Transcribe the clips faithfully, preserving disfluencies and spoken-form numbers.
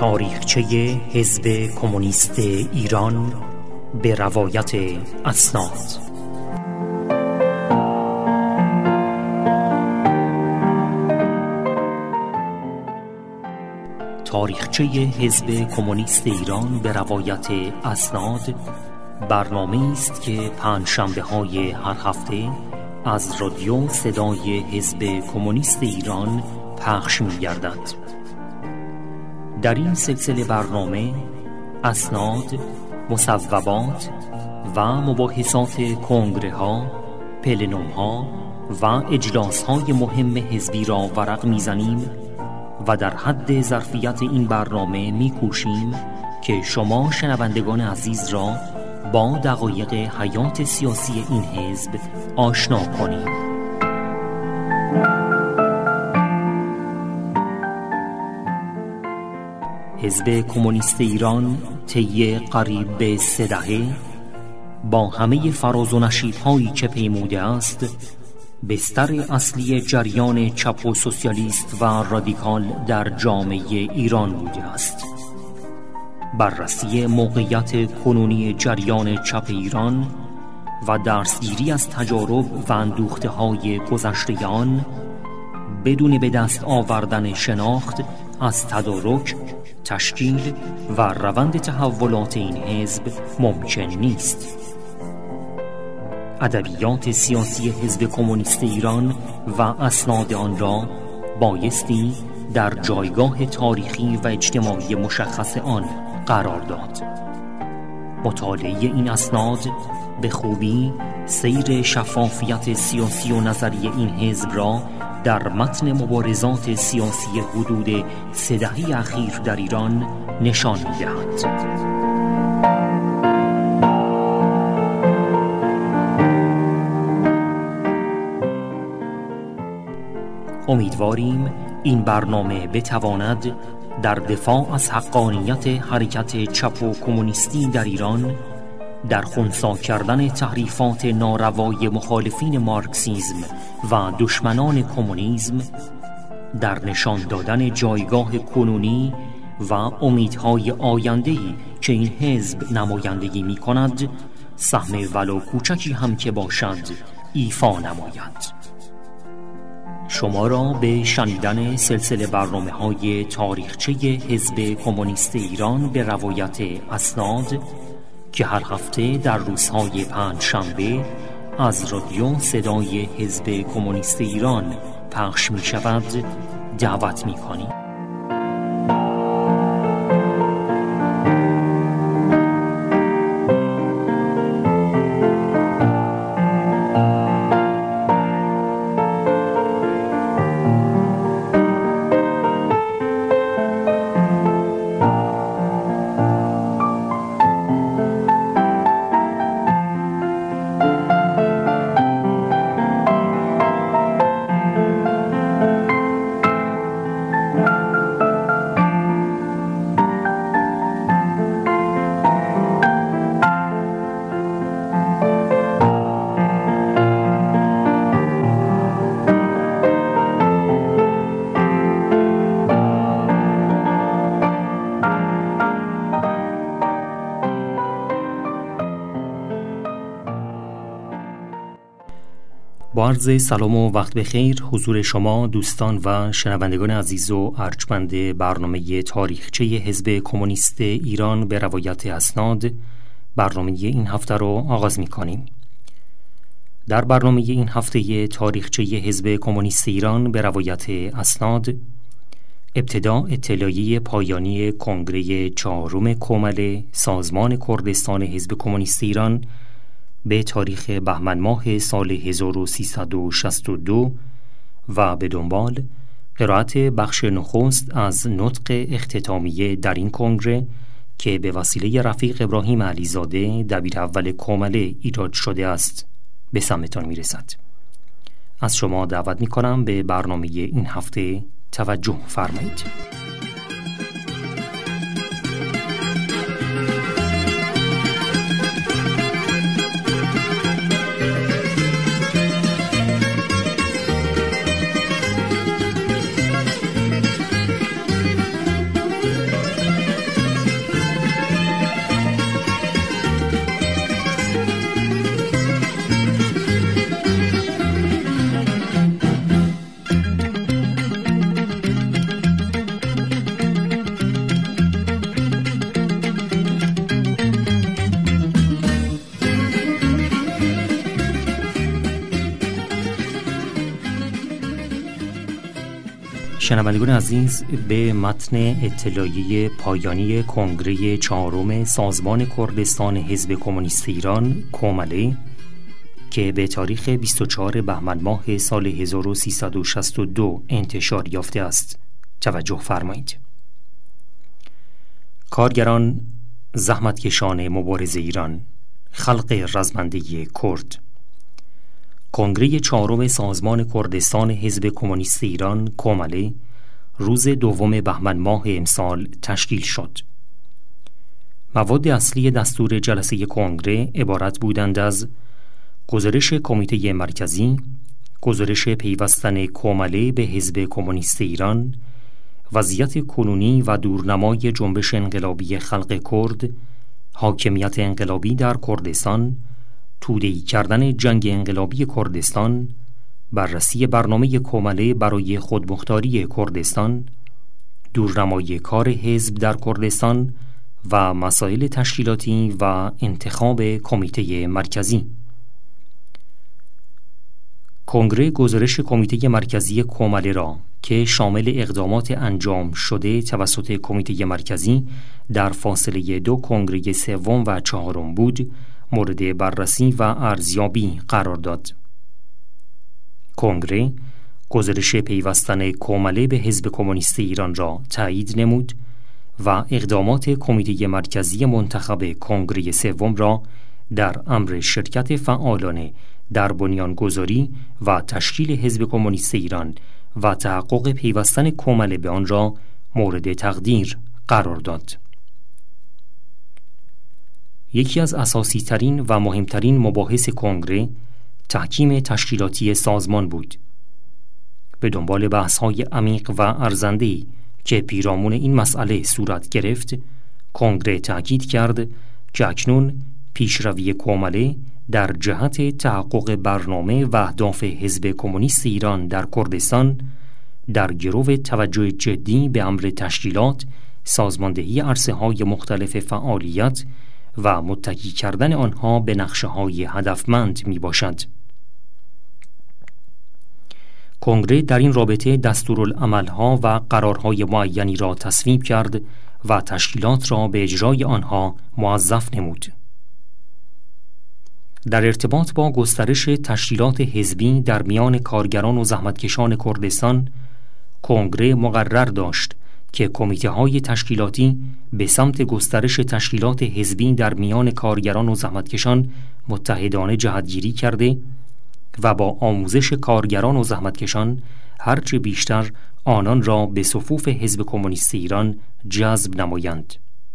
تاریخچه حزب کمونیست ایران به روایت اسناد. تاریخچه حزب کمونیست ایران به روایت اسناد برنامه است که پنجشنبه های هر هفته از رادیو صدای حزب کمونیست ایران پخش می گردد. در این سلسله برنامه اسناد، مصوبات و مباحثات کنگره ها، پلنوم ها و اجلاس های مهم حزبی را ورق می زنیم و در حد ظرفیت این برنامه می کوشیم که شما شنوندگان عزیز را با دقایق حیات سیاسی این حزب آشنا کنیم. حزب کمونیست ایران طی قریب به سه دهه با همه فراز و نشیب‌هایی که پیموده است، بستر اصلی جریان چپ و سوسیالیست و رادیکال در جامعه ایران بوده است. بررسی موقعیت کنونی جریان چپ ایران و درسگیری از تجارب و اندوخته‌های گذشته آن بدون به دست آوردن شناخت از تدارک، تشکیل و روند تحولات این حزب ممکن نیست. ادبیات سیاسی حزب کمونیست ایران و اسناد آن را بایستی در جایگاه تاریخی و اجتماعی مشخص آن قرار داد. مطالعه این اسناد به خوبی سیر شفافیت سیاسی و نظری این حزب را در متن مبارزات سیاسی حدود سه دهه اخیر در ایران نشان می‌دهد. امیدواریم این برنامه بتواند در دفاع از حقانیت حرکت چپ و کمونیستی در ایران، در خنثی کردن تحریفات ناروای مخالفین مارکسیسم و دشمنان کمونیسم، در نشان دادن جایگاه کنونی و امیدهای آینده‌ای که این حزب نمایندگی می‌کند، سهم ولو کوچکی هم که باشد ایفا نماید. شما را به شنیدن سلسله برنامه‌های تاریخچه حزب کمونیست ایران به روایت اسناد که هر هفته در روزهای پنجشنبه از رادیو صدای حزب کمونیست ایران پخش می شود دعوت می کنیم. با عرض سلام و وقت بخیر حضور شما دوستان و شنوندگان عزیز و ارجمند برنامه تاریخچه حزب کمونیست ایران به روایت اسناد، برنامه این هفته رو آغاز می کنیم. در برنامه این هفته تاریخچه حزب کمونیست ایران به روایت اسناد، ابتدا اطلاعیه پایانی کنگره چهارم کمل سازمان کردستان حزب کمونیست ایران به تاریخ بهمن ماه سال هزار و سیصد و شصت و دو و به دنبال قرائت بخش نخست از نطق اختتامیه در این کنگره که به وسیله رفیق ابراهیم علیزاده دبیر اول کمل ایراد شده است به سمتان میرسد. از شما دعوت میکنم به برنامه این هفته توجه فرمایید. شنوندگان عزیز، به متن اطلاعیه پایانی کنگره چهارم سازمان کردستان حزب کمونیست ایران کومله که به تاریخ بیست و چهارم بهمن ماه سال هزار و سیصد و شصت و دو انتشار یافته است توجه فرمایید. کارگران، زحمتکشان مبارزه ایران، خلق رزمنده کرد. کنگره چهارم سازمان کردستان حزب کمونیست ایران کومله روز دوم بهمن ماه امسال تشکیل شد. مواد اصلی دستور جلسه کنگره عبارت بودند از گزارش کمیته مرکزی، گزارش پیوستن کومله به حزب کمونیست ایران، وضعیت کنونی و دورنمای جنبش انقلابی خلق کرد، حاکمیت انقلابی در کردستان، توده‌ای کردن جنگ انقلابی کردستان، بررسی برنامه کومله برای خودمختاری کردستان، دورنمای کار حزب در کردستان و مسائل تشکیلاتی و انتخاب کمیته مرکزی. کنگره گزارش کمیته مرکزی کومله را که شامل اقدامات انجام شده توسط کمیته مرکزی در فاصله دو کنگره سوم و چهارم بود مورد بررسی و ارزیابی قرار داد. کنگره گزارش پیوستن کومله به حزب کمونیست ایران را تایید نمود و اقدامات کمیته مرکزی منتخب کنگره سوم را در امر شرکت فعالانه در بنیانگذاری و تشکیل حزب کمونیست ایران و تحقق پیوستن کومله به آن را مورد تقدیر قرار داد. یکی از اساسی ترین و مهمترین مباحث کنگره تحکیم تشکیلاتی سازمان بود. به دنبال بحث‌های عمیق و ارزنده‌ای که پیرامون این مسئله صورت گرفت، کنگره تاکید کرد که اکنون پیشروی کومله در جهت تحقق برنامه و اهداف حزب کمونیست ایران در کردستان در گرو توجه جدی به امر تشکیلات، سازماندهی عرصه‌های مختلف فعالیت و متکی کردن آنها به نقشه‌های هدفمند می باشد. کنگره در این رابطه دستورالعمل‌ها و قرارهای معینی را تصویب کرد و تشکیلات را به اجرای آنها موظف نمود. در ارتباط با گسترش تشکیلات حزبی در میان کارگران و زحمتکشان کردستان، کنگره مقرر داشت که کمیته‌های تشکیلاتی به سمت گسترش تشکیلات حزبی در میان کارگران و زحمتکشان متحدانه جهتگیری کرده و با آموزش کارگران و زحمتکشان هرچه بیشتر آنان را به صفوف حزب کمونیست ایران جذب نمایند.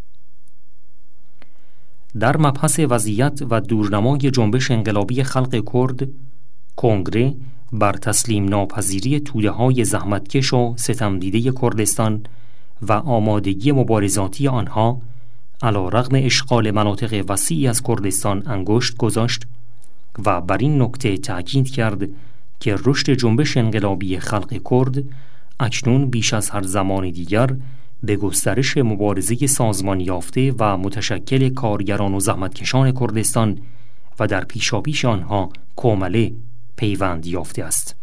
در مبحث وضعیت و دورنمای جنبش انقلابی خلق کرد، کنگره بر تسلیم ناپذیری توده‌های زحمتکش و ستمدیده کردستان و آمادگی مبارزاتی آنها علی رغم اشغال مناطق وسیعی از کردستان انگشت گذاشت و بر این نکته تأکید کرد که رشد جنبش انقلابی خلق کرد اکنون بیش از هر زمان دیگر به گسترش مبارزه سازمان یافته و متشکل کارگران و زحمتکشان کردستان و در پیشاپیش آنها کومله پیوند یافته است.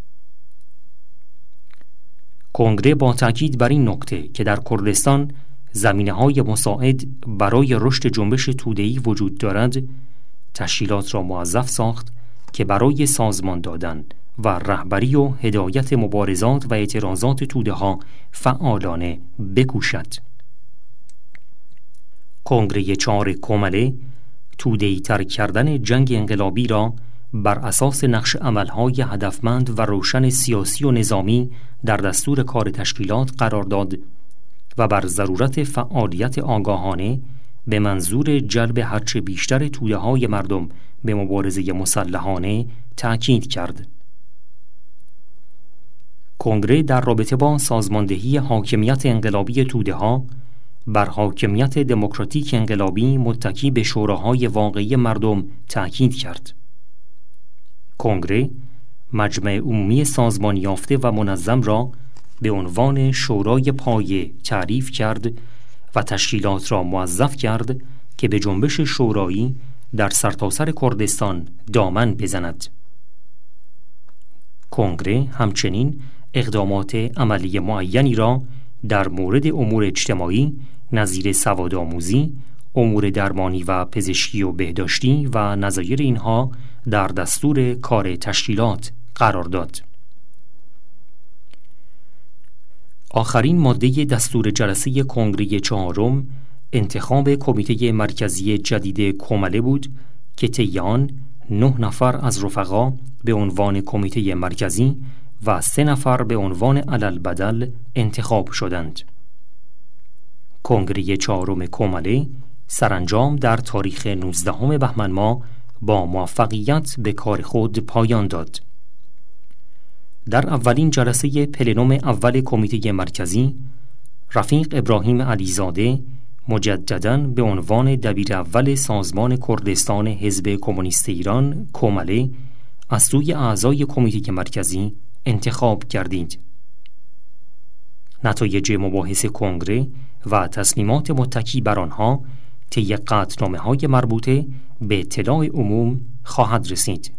کنگره با تاکید بر این نکته که در کردستان زمینه‌های مساعد برای رشد جنبش توده‌ای وجود دارد، تشکیلات را موظف ساخت که برای سازمان دادن و رهبری و هدایت مبارزات و اعتراضات توده‌ها فعالانه بکوشد. کنگره چهار کومله توده‌ای تر کردن جنگ انقلابی را بر اساس نقش عملهای هدفمند و روشن سیاسی و نظامی در دستور کار تشکیلات قرار داد و بر ضرورت فعالیت آگاهانه به منظور جلب هرچه بیشتر توده‌های مردم به مبارزه مسلحانه تأکید کرد. کنگره در رابطه با سازماندهی حاکمیت انقلابی توده‌ها بر حاکمیت دموکراتیک انقلابی متکی به شوراهای واقعی مردم تأکید کرد. کنگره مجمع عمومی سازمان یافته و منظم را به عنوان شورای پایه تعریف کرد و تشکیلات را موظف کرد که به جنبش شورایی در سرتاسر کردستان دامن بزند. کنگره همچنین اقدامات عملی معینی را در مورد امور اجتماعی نظیر سوادآموزی، امور درمانی و پزشکی و بهداشتی و نظایر اینها در دستور کار تشکیلات قرار داد. آخرین ماده دستور جلسه کنگره چهارم انتخاب کمیته مرکزی جدید کمله بود که طی آن نه نفر از رفقا به عنوان کمیته مرکزی و سه نفر به عنوان علالبدل انتخاب شدند. کنگره چهارم کمله سرانجام در تاریخ نوزدهم بهمن ماه با موفقیت به کار خود پایان داد. در اولین جلسه پلنوم اول کمیته مرکزی، رفیق ابراهیم علیزاده مجدداً به عنوان دبیر اول سازمان کردستان حزب کمونیست ایران کمله از سوی اعضای کمیته مرکزی انتخاب گردید. نتایج مباحث کنگره و تصمیمات متکی بر آنها طی قطعنامه‌های مربوطه به اطلاع عموم خواهد رسید.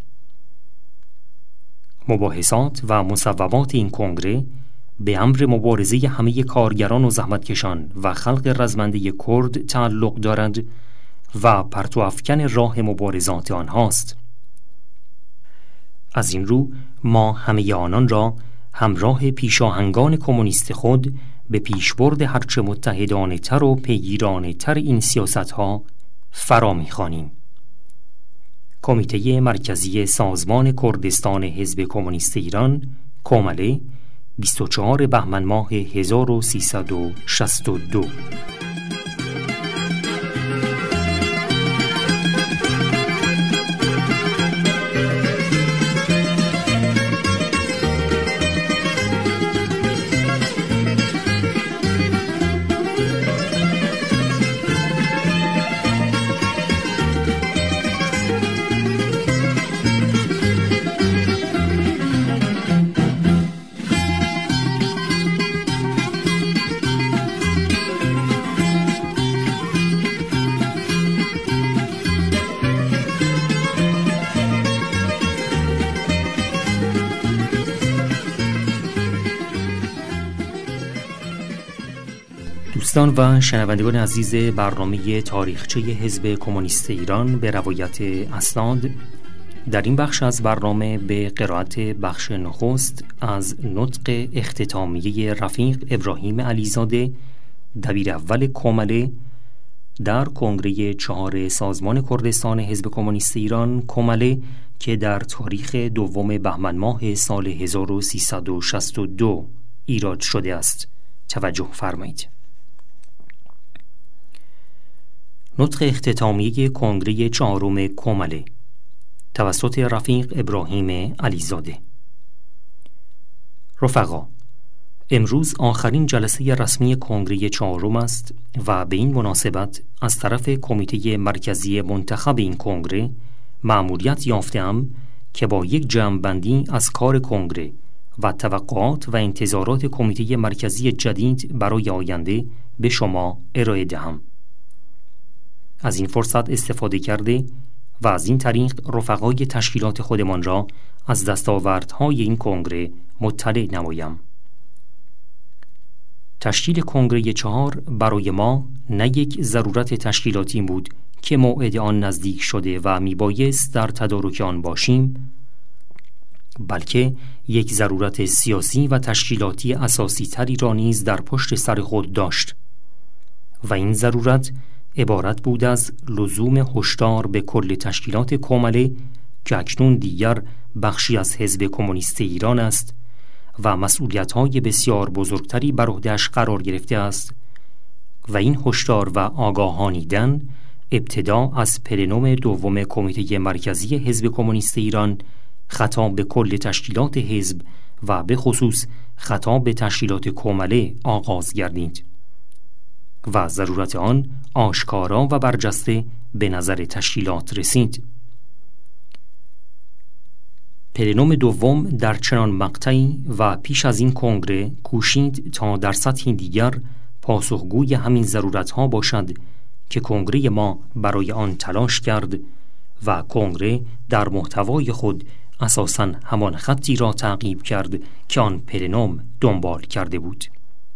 مباحثات و مصوبات این کنگره به امر مبارزه همه کارگران و زحمتکشان و خلق رزمنده کرد تعلق دارد و پرتو افکن راه مبارزات آنهاست. از این رو ما همه آنان را همراه پیشاهنگان کمونیست خود به پیشبرد هرچه متحدانه تر و پیگیرانه تر این سیاست ها فرا می‌خوانیم. کمیته مرکزی سازمان کردستان حزب کمونیست ایران کمله بیست و چهارم بهمن ماه هزار و سیصد و شصت و دو. دوستان و شنوندگان عزیز برنامه تاریخچه حزب کمونیست ایران به روایت اسناد، در این بخش از برنامه به قرائت بخش نخست از نطق اختتامیه رفیق ابراهیم علیزاده دبیر اول کمله در کنگره چهار سازمان کردستان حزب کمونیست ایران کمله که در تاریخ دوم بهمن ماه سال هزار و سیصد و شصت و دو ایراد شده است توجه فرمایید. نطق اختتامیه کنگره چهارم کمله توسط رفیق ابراهیم علیزاده. رفقا، امروز آخرین جلسه رسمی کنگره چهارم است و به این مناسبت از طرف کمیته مرکزی منتخب این کنگره مأموریت یافته‌ام که با یک جمع‌بندی از کار کنگره و توقعات و انتظارات کمیته مرکزی جدید برای آینده به شما ارائه دهم. از این فرصت استفاده کرده و از این طریق رفقای تشکیلات خودمان را از دستاوردهای این کنگره مطلع نمایم. تشکیل کنگره چهار برای ما نه یک ضرورت تشکیلاتی بود که موعد آن نزدیک شده و میبایست در تدارک آن باشیم، بلکه یک ضرورت سیاسی و تشکیلاتی اساسی تری را نیز در پشت سر خود داشت و این ضرورت عبارت بود از لزوم هشدار به کل تشکیلات کمله که اکنون دیگر بخشی از حزب کمونیست ایران است و مسئولیت‌های بسیار بزرگتری بر عهده‌اش قرار گرفته است و این هشدار و آگاهانیدن ابتدا از پلنوم دوم کمیته مرکزی حزب کمونیست ایران خطاب به کل تشکیلات حزب و به خصوص خطاب به تشکیلات کمله آغاز گردید و ضرورت آن آشکارا و برجسته به نظر تشکیلات رسید. پلنوم دوم در چنان مقطعی و پیش از این کنگره کوشید تا در سطحی دیگر پاسخگوی همین ضرورتها باشد که کنگره ما برای آن تلاش کرد و کنگره در محتوای خود اساساً همان خطی را تعقیب کرد که آن پلنوم دنبال کرده بود.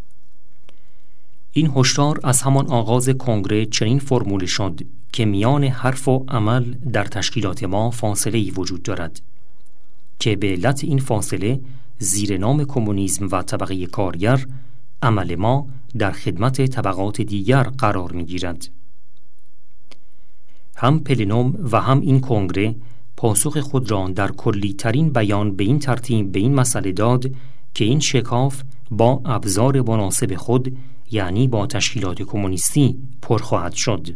این هشدار از همان آغاز کنگره چنین فرموله شد که میان حرف و عمل در تشکیلات ما فاصله‌ای وجود دارد که به علت این فاصله زیر نام کمونیسم و طبقه کارگر عمل ما در خدمت طبقات دیگر قرار می‌گیرد. هم پلنوم و هم این کنگره پاسخ خود را در کلی ترین بیان به این ترتیب به این مسئله داد که این شکاف با ابزار مناسب خود، یعنی با تشکیلات کمونیستی، پر خواهد شد.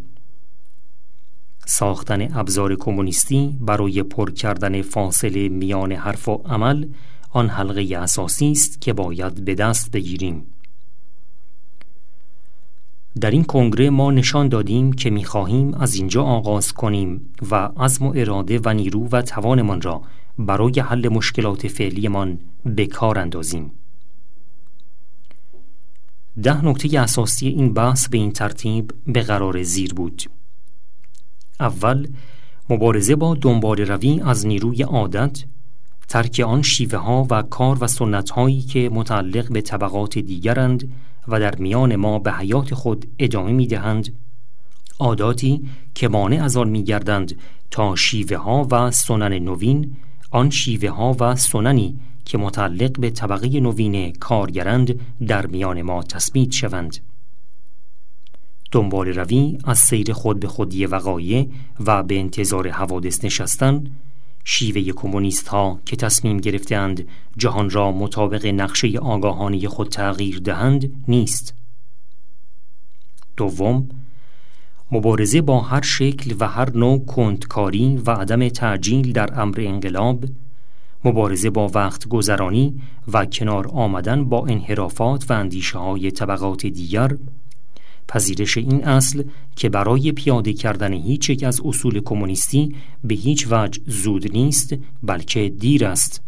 ساختن ابزار کمونیستی برای پر کردن فاصله میان حرف و عمل آن حلقه اساسی است که باید به دست بگیریم. در این کنگره ما نشان دادیم که می‌خواهیم از اینجا آغاز کنیم و عزم و اراده و نیرو و توانمان را برای حل مشکلات فعلیمان به کار اندازیم. ده نکته اساسی این بحث به این ترتیب به قرار زیر بود. اول، مبارزه با دنبال روی از نیروی عادت، ترک آن شیوه ها و کار و سنت هایی که متعلق به طبقات دیگرند و در میان ما به حیات خود ادامه می دهند، عاداتی که مانع از آن می گردند تا شیوه ها و سنن نوین، آن شیوه ها و سننی که متعلق به طبقه نوین کارگرند در میان ما تثبیت شوند. دنبال روی از سیر خود به خودی وقایع و به انتظار حوادث نشستن، شیوه کمونیست ها که تصمیم گرفتند جهان را مطابق نقشه آگاهانه خود تغییر دهند نیست. دوم، مبارزه با هر شکل و هر نوع کندکاری و عدم تعجیل در امر انقلاب، مبارزه با وقت گذرانی و کنار آمدن با انحرافات و اندیشه های طبقات دیگر، پذیرش این اصل که برای پیاده کردن هیچ یک از اصول کمونیستی به هیچ وجه زود نیست بلکه دیر است.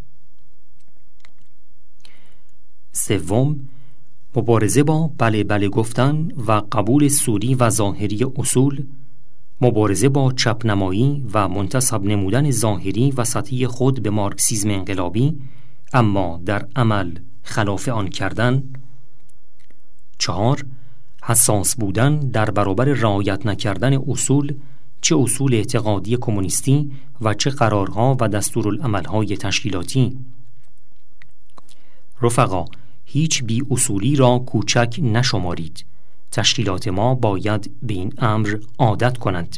سوم، مبارزه با بله بله گفتن و قبول سوری و ظاهری اصول، مبارزه با چپنمایی و منتسب نمودن ظاهری و سطحی خود به مارکسیسم انقلابی اما در عمل خلاف آن کردن. چهار، حساس بودن در برابر رعایت نکردن اصول، چه اصول اعتقادی کمونیستی و چه قرارها و دستورالعملهای تشکیلاتی. رفقا، هیچ بی اصولی را کوچک نشمارید. تشکیلات ما باید به این امر عادت کنند.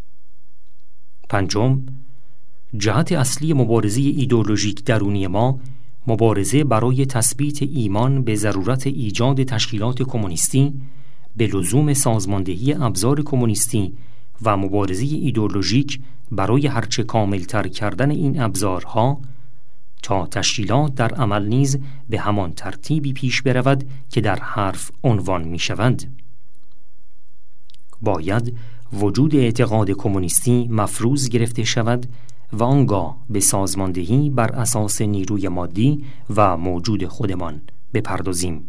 پنجم، جهت اصلی مبارزه ایدئولوژیک درونی ما، مبارزه برای تثبیت ایمان به ضرورت ایجاد تشکیلات کمونیستی، به لزوم سازماندهی ابزار کمونیستی و مبارزه ایدئولوژیک برای هرچه کاملتر کردن این ابزارها تا تشکیلات در عمل نیز به همان ترتیبی پیش برود که در حرف عنوان می شوند. باید وجود اعتقاد کمونیستی مفروض گرفته شود و آنگاه به سازماندهی بر اساس نیروی مادی و موجود خودمان بپردازیم.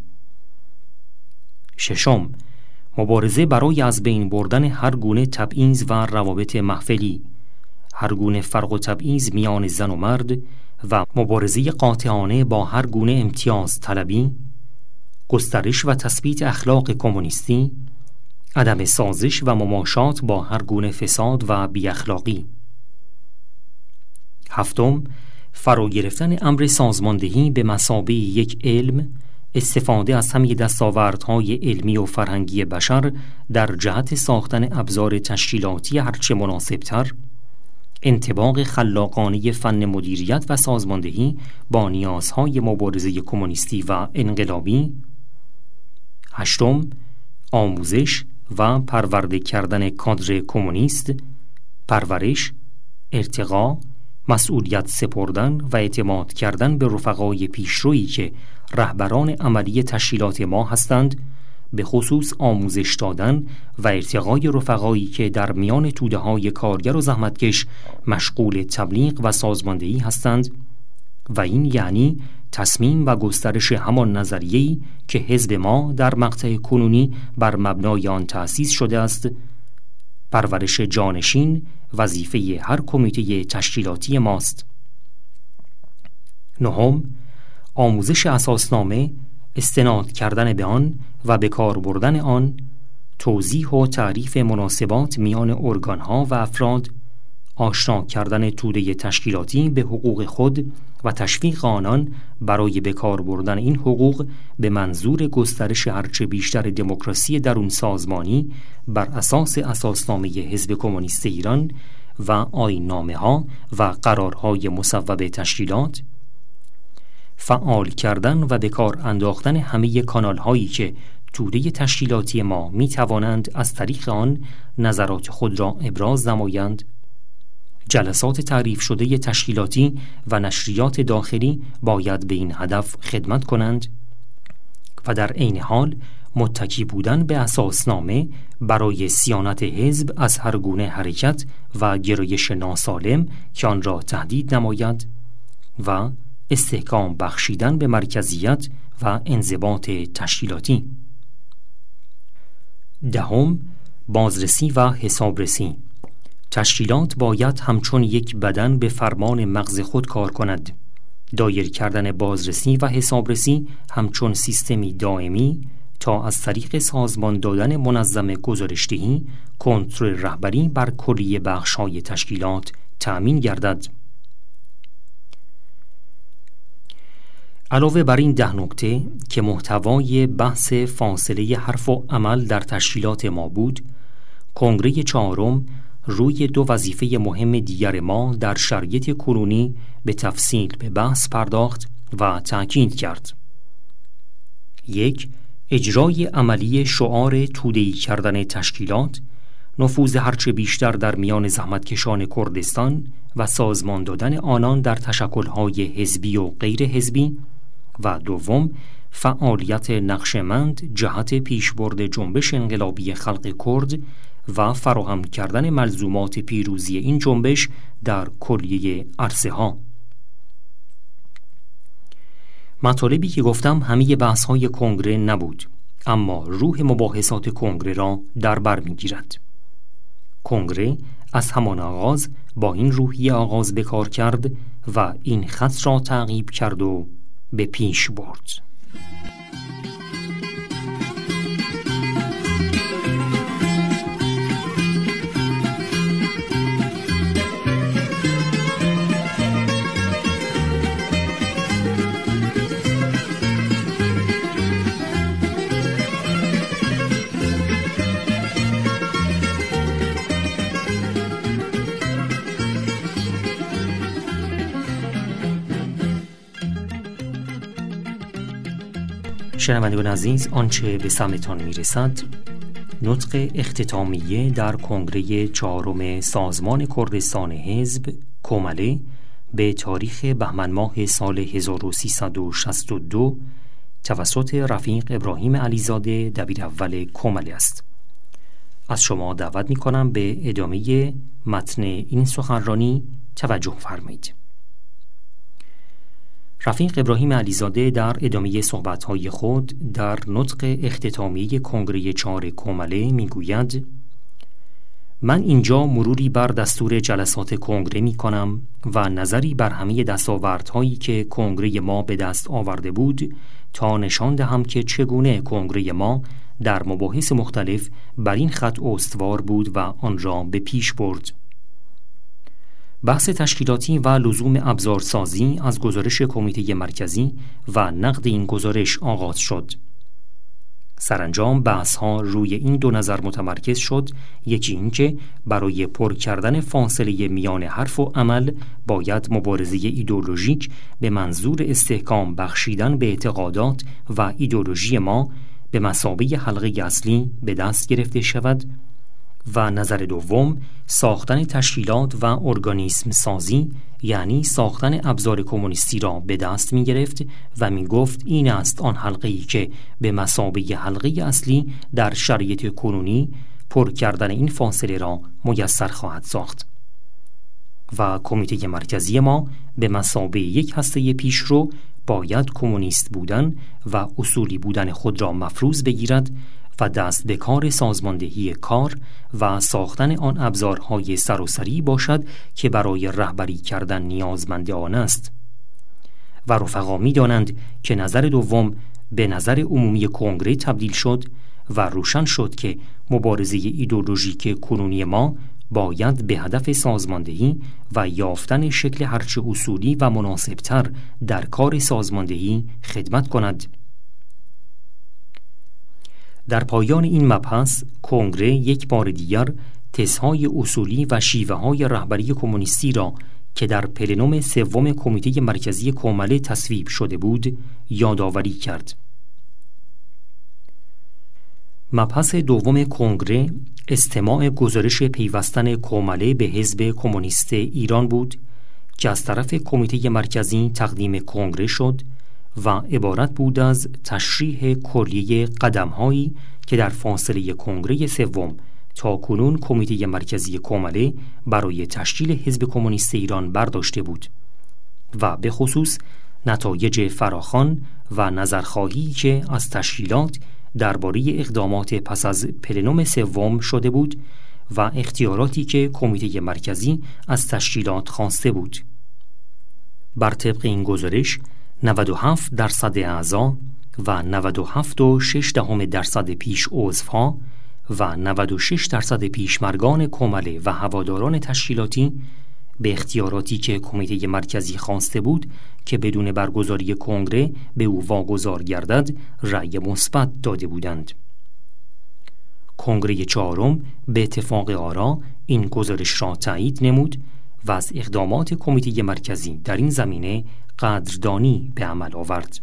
ششم، مبارزه برای از بین بردن هر گونه تبعیض و روابط محفلی، هر گونه فرق و تبعیض میان زن و مرد و مبارزه قاطعانه با هر گونه امتیاز طلبی، گسترش و تثبیت اخلاق کمونیستی، عدم سازش و مماشات با هر گونه فساد و بی اخلاقی. هفتم، فرا گرفتن امر سازماندهی به مثابه یک علم، استفاده از همه دستاوردهای علمی و فرهنگی بشر در جهت ساختن ابزار تشکیلاتی هرچه مناسبتر، انطباق خلاقانه فن مدیریت و سازماندهی با نیازهای مبارزه کمونیستی و انقلابی. هشتم، آموزش و پرورده کردن کادر کمونیست، پرورش، ارتقا، مسئولیت سپردن و اعتماد کردن به رفقای پیشرویی که رهبران عملی تشکیلات ما هستند، به خصوص آموزش دادن و ارتقای رفقایی که در میان توده‌های کارگر و زحمتکش مشغول تبلیغ و سازماندهی هستند، و این یعنی تصمیم و گسترش همان نظریه‌ای که حزب ما در مقطع کنونی بر مبنای آن تأسیس شده است. پرورش جانشین وظیفه هر کمیته تشکیلاتی ماست. نهم، آموزش اساسنامه، استناد کردن به آن و به کار بردن آن، توضیح و تعریف مناسبات میان ارگانها و افراد، آشنا کردن توده تشکیلاتی به حقوق خود و تشویق آنان برای به کار بردن این حقوق به منظور گسترش هرچه بیشتر دموکراسی درون سازمانی بر اساس اساسنامه حزب کمونیست ایران و آیین‌نامه‌ها و قرارهای مصوب تشکیلات، فعال کردن و به کار انداختن همه کانال‌هایی که توده تشکیلاتی ما می توانند از طریق آن نظرات خود را ابراز نمایند، جلسات تعریف شده تشکیلاتی و نشریات داخلی باید به این هدف خدمت کنند و در عین حال متکی بودن به اساسنامه برای صیانت حزب از هر گونه حرکت و گرایش ناسالم که آن را تهدید نماید و استحکام بخشیدن به مرکزیت و انضباط تشکیلاتی. دهم، بازرسی و حسابرسی. تشکیلات باید همچون یک بدن به فرمان مغز خود کار کند. دایر کردن بازرسی و حسابرسی همچون سیستمی دائمی تا از طریق سازمان دادن منظم گزارشدهی، کنترل رهبری بر کلیه بخش‌های تشکیلات تأمین گردد. علاوه بر این ده نکته که محتوای بحث فاصله حرف و عمل در تشکیلات ما بود، کنگره چهارم روی دو وظیفه مهم دیگر ما در شرایط کنونی به تفصیل به بحث پرداخت و تأکید کرد. یک، اجرای عملی شعار توده‌ای کردن تشکیلات، نفوذ هرچه بیشتر در میان زحمتکشان کردستان و سازمان دادن آنان در تشکل‌های حزبی و غیر حزبی، و دوم، فعالیت نقشمند جهت پیشبرد جنبش انقلابی خلق کرد و فراهم کردن ملزومات پیروزی این جنبش در کلیه عرصه ها. مطالبی که گفتم همه بحث های کنگره نبود، اما روح مباحثات کنگره را در بر می گیرد. کنگره از همان آغاز با این روحیه آغاز به کار کرد و این خط را تعقیب کرد و به پیش برد. شنوندگان عزیز، آنچه به سمعتان میرسد نطق اختتامیه در کنگره چهارم سازمان کردستان حزب کومله به تاریخ بهمن ماه سال هزار و سیصد و شصت و دو توسط رفیق ابراهیم علیزاده دبیر اول کومله است. از شما دعوت می کنم به ادامه متن این سخنرانی توجه فرمایید. رفیق ابراهیم علیزاده در ادامه صحبت‌های خود در نطق اختتامیه کنگره چهار کومله می‌گوید: من اینجا مروری بر دستور جلسات کنگره می‌کنم و نظری بر همه دستاوردهایی که کنگره ما به دست آورده بود تا نشان دهم که چگونه کنگره ما در مباحث مختلف بر این خط استوار بود و آن را به پیش برد. بحث تشکیلاتی و لزوم ابزارسازی از گزارش کمیته مرکزی و نقد این گزارش آغاز شد. سرانجام بحث ها روی این دو نظر متمرکز شد: یکی این که برای پر کردن فاصله میان حرف و عمل باید مبارزه ایدئولوژیک به منظور استحکام بخشیدن به اعتقادات و ایدئولوژی ما به مثابه حلقه اصلی به دست گرفته شود، و نظر دوم ساختن تشکیلات و ارگانیسم سازی، یعنی ساختن ابزار کمونیستی را به دست می گرفت و می گفت این است آن حلقه‌ای که به مثابه حلقه اصلی در شرایط کنونی پر کردن این فاصله را میسر خواهد ساخت. و کمیته مرکزی ما به مثابه یک هسته پیشرو باید کمونیست بودن و اصولی بودن خود را مفروض بگیرد و دست به کار سازماندهی کار و ساختن آن ابزارهای سراسری باشد که برای رهبری کردن نیازمند آن است. و رفقا می دانند که نظر دوم به نظر عمومی کنگره تبدیل شد و روشن شد که مبارزه ایدئولوژیک کنونی ما باید به هدف سازماندهی و یافتن شکل هرچه اصولی و مناسبتر در کار سازماندهی خدمت کند. در پایان این مبحث کنگره یک بار دیگر تزهای اصولی و شیوه های رهبری کمونیستی را که در پلنوم سوم کمیته مرکزی کومله تصویب شده بود یادآوری کرد. مبحث دوم کنگره استماع گزارش پیوستن کومله به حزب کمونیست ایران بود که از طرف کمیته مرکزی تقدیم کنگره شد و عبارت بود از تشریح کلیه قدم‌هایی که در فاصله کنگره سوم تا کنون کمیته مرکزی کومله برای تشکیل حزب کمونیست ایران برداشته بود و به خصوص نتایج فراخوان و نظرخواهی که از تشکیلات درباره اقدامات پس از پلنوم سوم شده بود و اختیاراتی که کمیته مرکزی از تشکیلات خواسته بود. بر طبق این گزارش نود و هفت درصد اعضا و نود و هفت و شش دهم درصد پیش عضوها و نود و شش درصد پیشمرگان کومله و هواداران تشکیلاتی به اختیاراتی که کمیته مرکزی خواسته بود که بدون برگزاری کنگره به او واگذار گردد رأی مثبت داده بودند. کنگره چهارم به اتفاق آرا این گزارش را تایید نمود و از اقدامات کمیته مرکزی در این زمینه قدردانی به عمل آورد.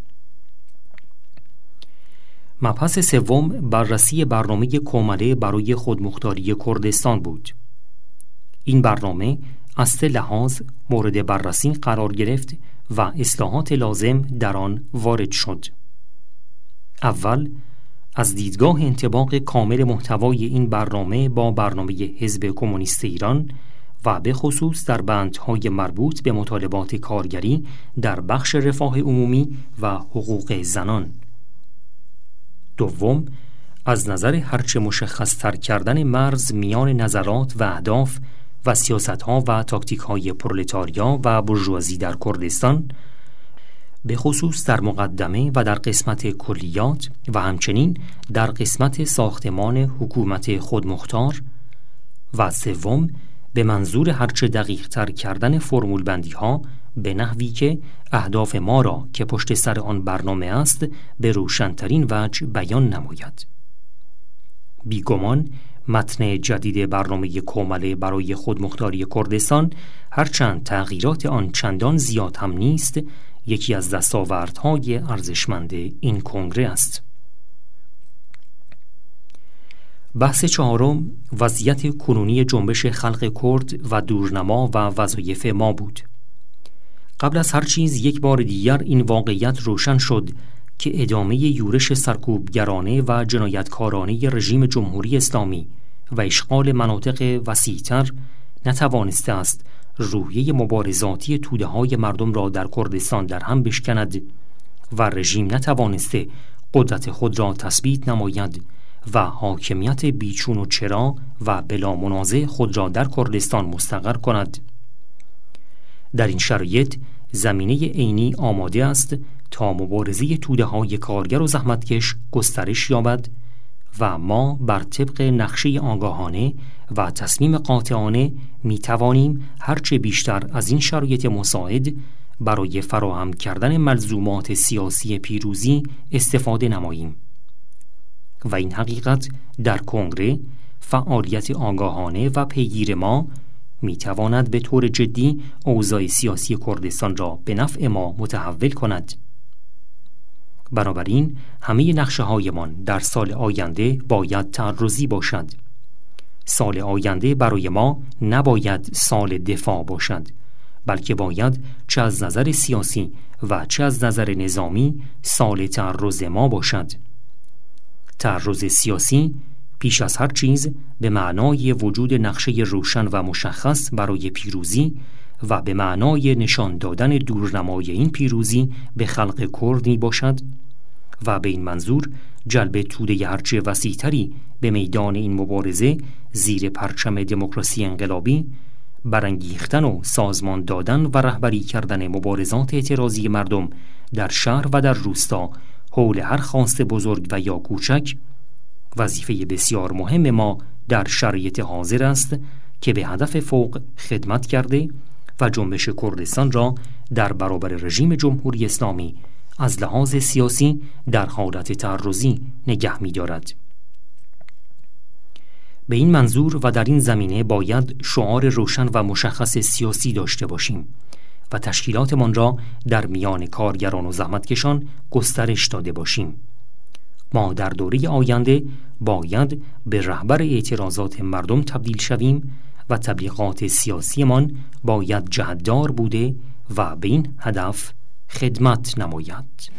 مبحث سوم بررسی برنامه کومله برای خودمختاری کردستان بود. این برنامه از سه لحاظ مورد بررسی قرار گرفت و اصلاحات لازم در آن وارد شد. اول، از دیدگاه انطباق کامل محتوای این برنامه با برنامه حزب کمونیست ایران و به خصوص در بندهای مربوط به مطالبات کارگری در بخش رفاه عمومی و حقوق زنان. دوم، از نظر هرچه مشخص‌تر کردن مرز میان نظرات و اهداف و سیاست‌ها و تاکتیک‌های پرولتاریا و بورژوازی در کردستان، به خصوص در مقدمه و در قسمت کلیات و همچنین در قسمت ساختمان حکومت خودمختار. و سوم، به منظور هرچه دقیق‌تر کردن فرمول بندی‌ها به نحوی که اهداف ما را که پشت سر آن برنامه است به روشن‌ترین وجه بیان نماید. بیگمان متن جدید برنامه کومله برای خودمختاری کردستان هرچند تغییرات آن چندان زیاد هم نیست، یکی از دستاوردهای ارزشمند این کنگره است. بحث چهارم وضعیت کنونی جنبش خلق کرد و دورنما و وظایف ما بود. قبل از هر چیز یک بار دیگر این واقعیت روشن شد که ادامه یورش سرکوبگرانه و جنایتکارانه رژیم جمهوری اسلامی و اشغال مناطق وسیع‌تر نتوانسته است روحیه مبارزاتی توده‌های مردم را در کردستان در هم بشکند و رژیم نتوانسته قدرت خود را تثبیت نماید و حاکمیت بیچون و چرا و بلا منازع خود را در کردستان مستقر کند. در این شرایط زمینه عینی آماده است تا مبارزه توده‌های کارگر و زحمتکش گسترش یابد و ما بر طبق نقشه آگاهانه و تصمیم قاطعانه می توانیم هرچه بیشتر از این شرایط مساعد برای فراهم کردن ملزومات سیاسی پیروزی استفاده نماییم. و این حقیقت در کنگره فعالیت آگاهانه و پیگیر ما می تواند به طور جدی اوضاع سیاسی کردستان را به نفع ما متحول کند. بنابراین همه نقشه هایمان در سال آینده باید تعرضی باشد. سال آینده برای ما نباید سال دفاع باشد، بلکه باید چه از نظر سیاسی و چه از نظر نظامی سال تعرض ما باشد. تعرض سیاسی پیش از هر چیز به معنای وجود نقشه روشن و مشخص برای پیروزی و به معنای نشان دادن دورنمای این پیروزی به خلق کرد می باشد و به این منظور جلب توده هرچه وسیع‌تری به میدان این مبارزه زیر پرچم دموکراسی انقلابی برانگیختن و سازمان دادن و رهبری کردن مبارزات اعتراضی مردم در شهر و در روستا حول هر خواست بزرگ و یا کوچک وظیفه بسیار مهم ما در شرایط حاضر است که به هدف فوق خدمت کرده و جنبش کردستان را در برابر رژیم جمهوری اسلامی از لحاظ سیاسی در حالت تعرضی نگه می دارد. به این منظور و در این زمینه باید شعار روشن و مشخص سیاسی داشته باشیم و تشکیلاتمان را در میان کارگران و زحمتکشان گسترش داده باشیم. ما در دوره آینده باید به رهبر اعتراضات مردم تبدیل شویم و تبلیغات سیاسیمان باید جهتدار بوده و به این هدف خدمت نماید.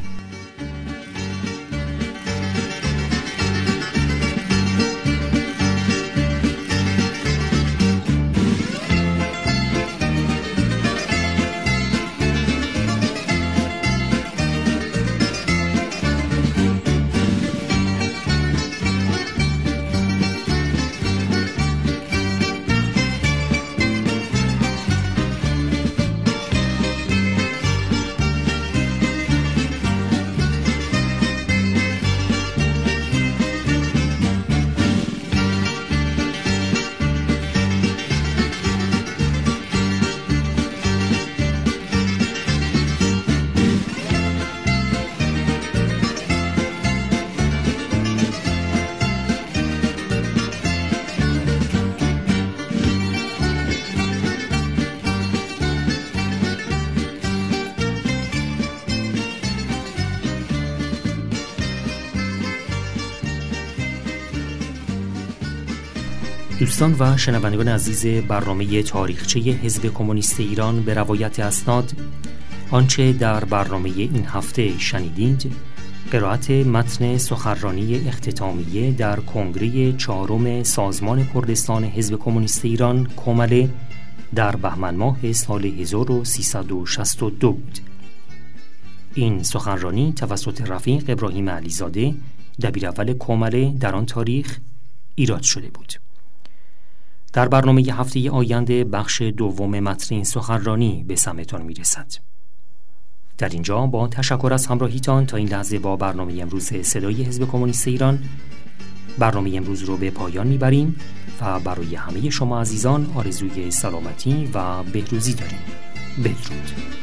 دوستان و شنوندگان عزیز برنامه تاریخچه حزب کمونیست ایران به روایت اسناد، آنچه در برنامه این هفته شنیدید قرائت متن سخنرانی اختتامیه در کنگره چهارم سازمان کردستان حزب کمونیست ایران کومله در بهمن ماه سال هزار و سیصد و شصت و دو بود. این سخنرانی توسط رفیق ابراهیم علیزاده دبیر اول کومله در آن تاریخ ایراد شده بود. در برنامه هفته آینده بخش دوم متن این سخنرانی به سمعتان میرسد. در اینجا با تشکر از همراهیتان تا این لحظه با برنامه امروز صدای حزب کمونیست ایران برنامه امروز رو به پایان میبریم و برای همه شما عزیزان آرزوی سلامتی و بهروزی داریم. بدرود.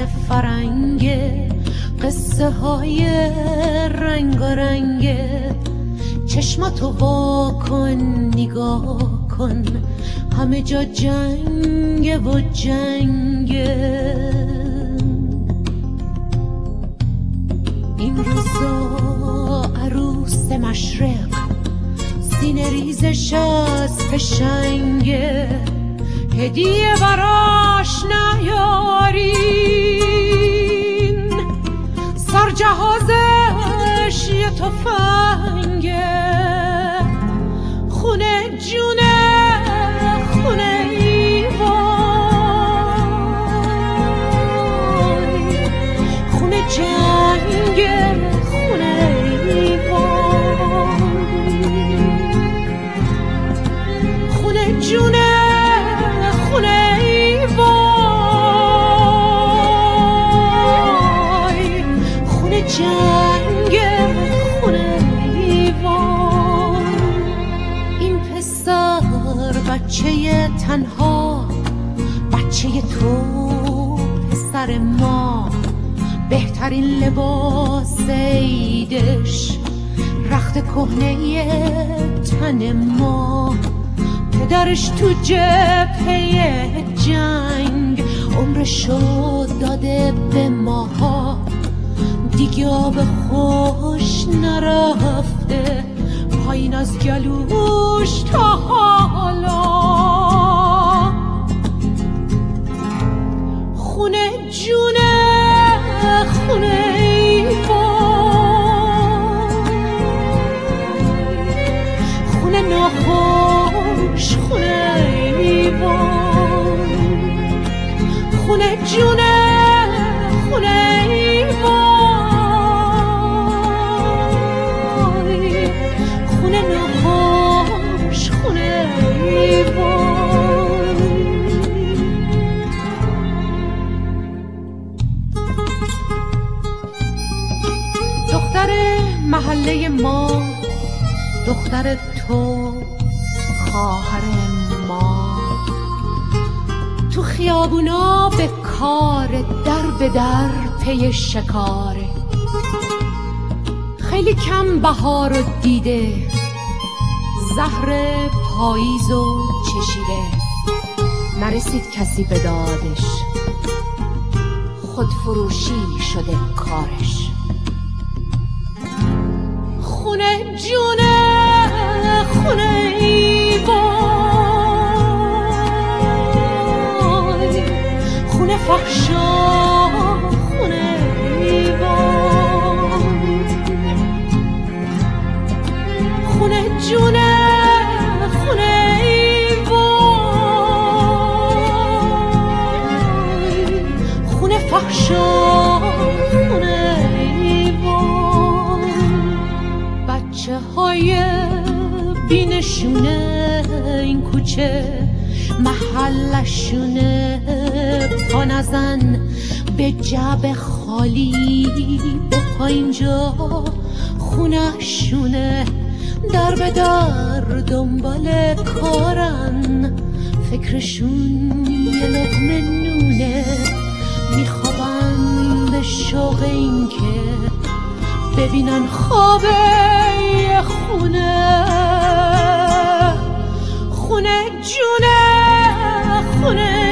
فرنگ قصه های رنگ و رنگه. چشماتو وا کن نگاه کن، همه جا جنگه و جنگه. این روزا عروس مشرق سینه ریزش از فشنگه. هدیه براش نیارین، سرجهازش یه تفنگه. خونه جونه خونه ایوان، خونه جنگه خونه ایوان. خونه جونه خونه ایوان، خونه جنگه خونه ایوان. این پسر بچه تنها، بچه تو پسر ما. بهترین لباس عیدش رخت کهنه تن ما. پدرش تو جبهه جنگ عمرشو داده به ماها. دیگه آب خوش نرفته پایین از گلوش تا حالا. خونه جونه خونه ایوان، خونه ناخوش خونه ایوان. خونه جونه خونه ایوان، خونه ناخوش خونه ایوان. دختر محله ما، دختر تو خواهر ما. تو خیابونا به کار، در به در پی شکاره. خیلی کم بهار رو دیده، زهر پاییزو چشیده. نرسید کسی به دادش، خودفروشی شده کارش. خونه جونه خونه ایوان، خونه فحشا خونه ایوان. خونه جونه خونه ایوان، خونه فحشا خونه ایوان. بچه های بینشونه این کوچه محلشونه. پا نزن به جعب خالی، بپا اینجا خونهشونه. در به در دنبال کارن، فکرشون یه لقمه نونه. میخوابن به شوق این که ببینن خواب یه خونه. خونه جونه خونه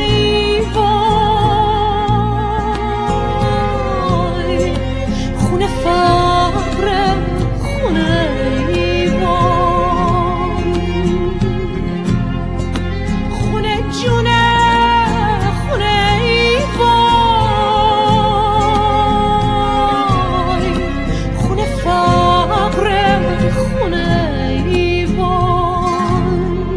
ایوان، خونه فقر خونه ایوان. خونه جونه خونه ایوان، خونه فقر خونه ایوان.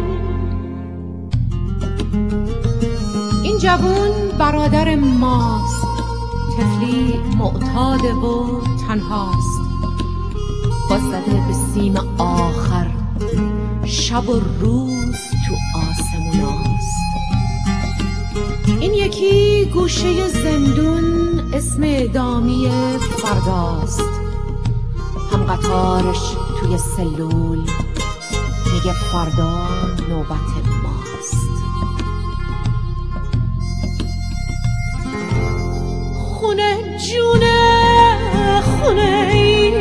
این جوون برادر ماست، طفلی معتاد و تنهاست. باز زده به سیم آخر، شب و روز تو آسموناست. این یکی گوشه زندون اسم اعدامی فرداست. هم قطارش توی سلول میگه فردا نوبت ماست. خونه جونه خونه ای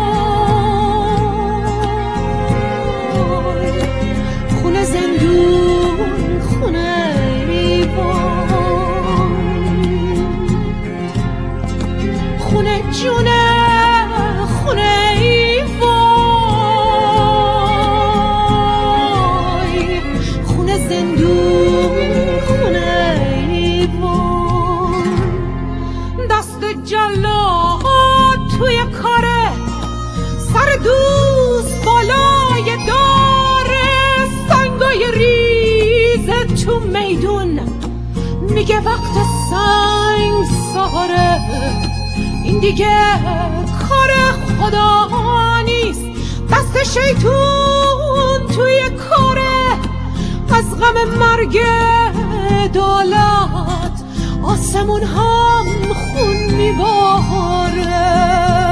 وای، خونه زندون خونه ای وای، خونه جونه خونه ای وای، خونه زندون خونه ای وای. دست جلاد توی کاره، سر دوست بالای داره، سنگای ریز تو میدون، میگه وقت سنگ ساره. این دیگه کار خدا نیست، دست شیطون توی کاره. از غم مرگ دولت آسمون هم خون میباره.